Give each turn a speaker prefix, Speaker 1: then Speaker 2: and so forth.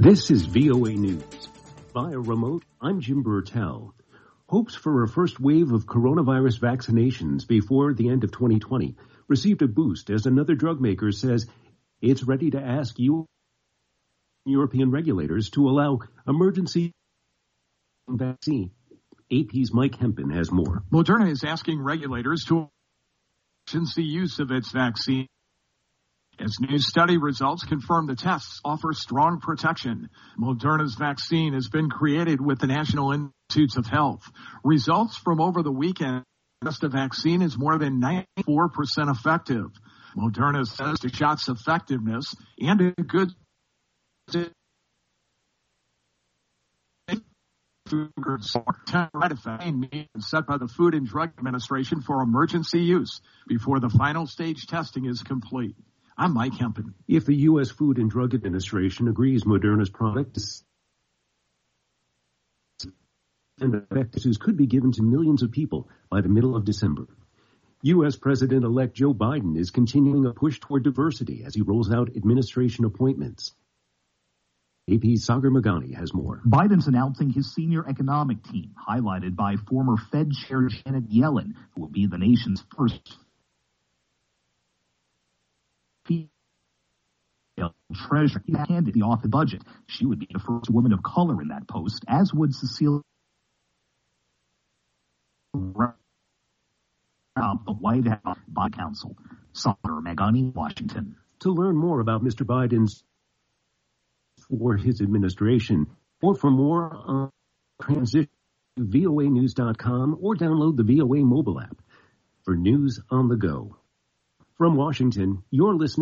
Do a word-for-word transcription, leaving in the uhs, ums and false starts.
Speaker 1: This is V O A News. Via remote, I'm Jim Burtell. Hopes for a first wave of coronavirus vaccinations before the end of twenty twenty received a boost as another drug maker says it's ready to ask you European regulators to allow emergency vaccine. A P's Mike Hempen has more.
Speaker 2: Moderna is asking regulators to emergency use of its vaccine, as new study results confirm the tests offer strong protection. Moderna's vaccine has been created with the National Institutes of Health. Results from over the weekend suggest the vaccine is more than ninety-four percent effective. Moderna says the shot's effectiveness and a good set by the Food and Drug Administration for emergency use before the final stage testing is complete. I'm Mike Hempen.
Speaker 1: If the U S Food and Drug Administration agrees Moderna's product and effectiveness could be given to millions of people by the middle of December. U S President-elect Joe Biden is continuing a push toward diversity as he rolls out administration appointments. A P's Sagar Magani has more.
Speaker 3: Biden's announcing his senior economic team, highlighted by former Fed Chair Janet Yellen, who will be the nation's first treasurer. He handed the office budget. She would be the first woman of color in that post, as would Cecilia the White House by Council. Sagar Magani, Washington.
Speaker 1: To learn more about Mister Biden's for his administration, or for more on transition, V O A news dot com or download the V O A mobile app for news on the go. From Washington, you're listening